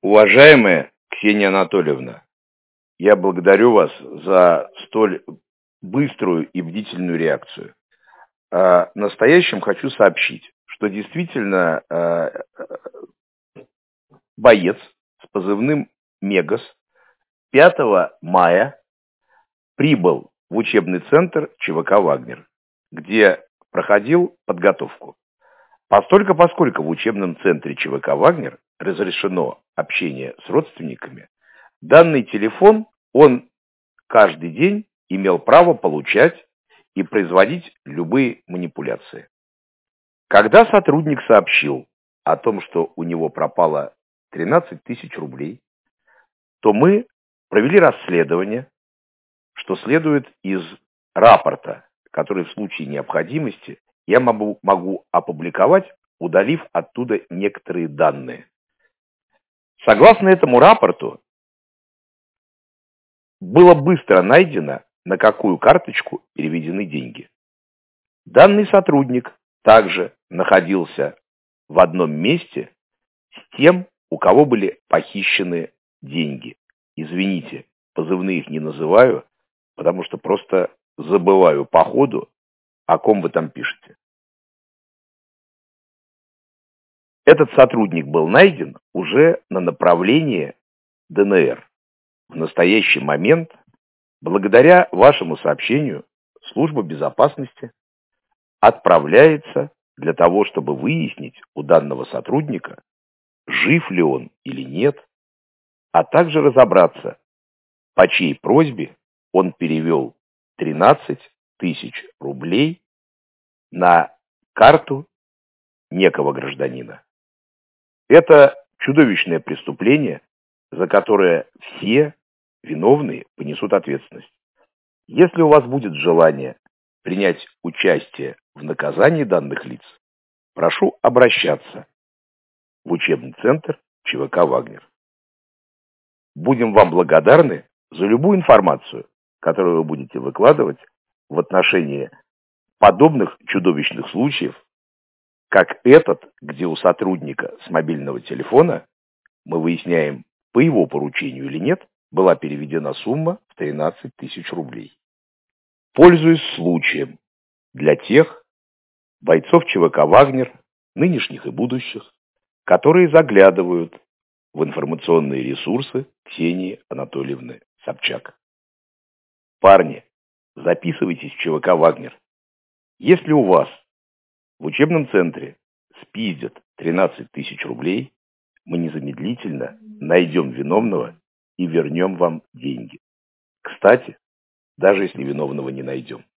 Уважаемая Ксения Анатольевна, я благодарю вас за столь быструю и бдительную реакцию. Настоящим хочу сообщить, что действительно боец с позывным «Мегас» 5 мая прибыл в учебный центр ЧВК «Вагнер», где проходил подготовку. Поскольку в учебном центре ЧВК «Вагнер» разрешено общение с родственниками, данный телефон он каждый день имел право получать и производить любые манипуляции. Когда сотрудник сообщил о том, что у него пропало 13 тысяч рублей, то мы провели расследование, что следует из рапорта, который в случае необходимости я могу опубликовать, удалив оттуда некоторые данные. Согласно этому рапорту, было быстро найдено, на какую карточку переведены деньги. Данный сотрудник также находился в одном месте с тем, у кого были похищены деньги. Извините, позывные их не называю, потому что просто забываю по ходу, о ком вы там пишете. Этот сотрудник был найден уже на направлении ДНР. В настоящий момент, благодаря вашему сообщению, служба безопасности отправляется для того, чтобы выяснить у данного сотрудника, жив ли он или нет, а также разобраться, по чьей просьбе он перевел 13 тысяч рублей на карту некого гражданина. Это чудовищное преступление, за которое все виновные понесут ответственность. Если у вас будет желание принять участие в наказании данных лиц, прошу обращаться в учебный центр ЧВК «Вагнер». Будем вам благодарны за любую информацию, которую вы будете выкладывать в отношении подобных чудовищных случаев, как этот, где у сотрудника с мобильного телефона, мы выясняем, по его поручению или нет, была переведена сумма в 13 тысяч рублей. Пользуясь случаем для тех бойцов ЧВК «Вагнер», нынешних и будущих, которые заглядывают в информационные ресурсы Ксении Анатольевны Собчак. Парни, записывайтесь в ЧВК «Вагнер». Если у вас в учебном центре спиздят 13 тысяч рублей, мы незамедлительно найдем виновного и вернем вам деньги. Кстати, даже если виновного не найдем.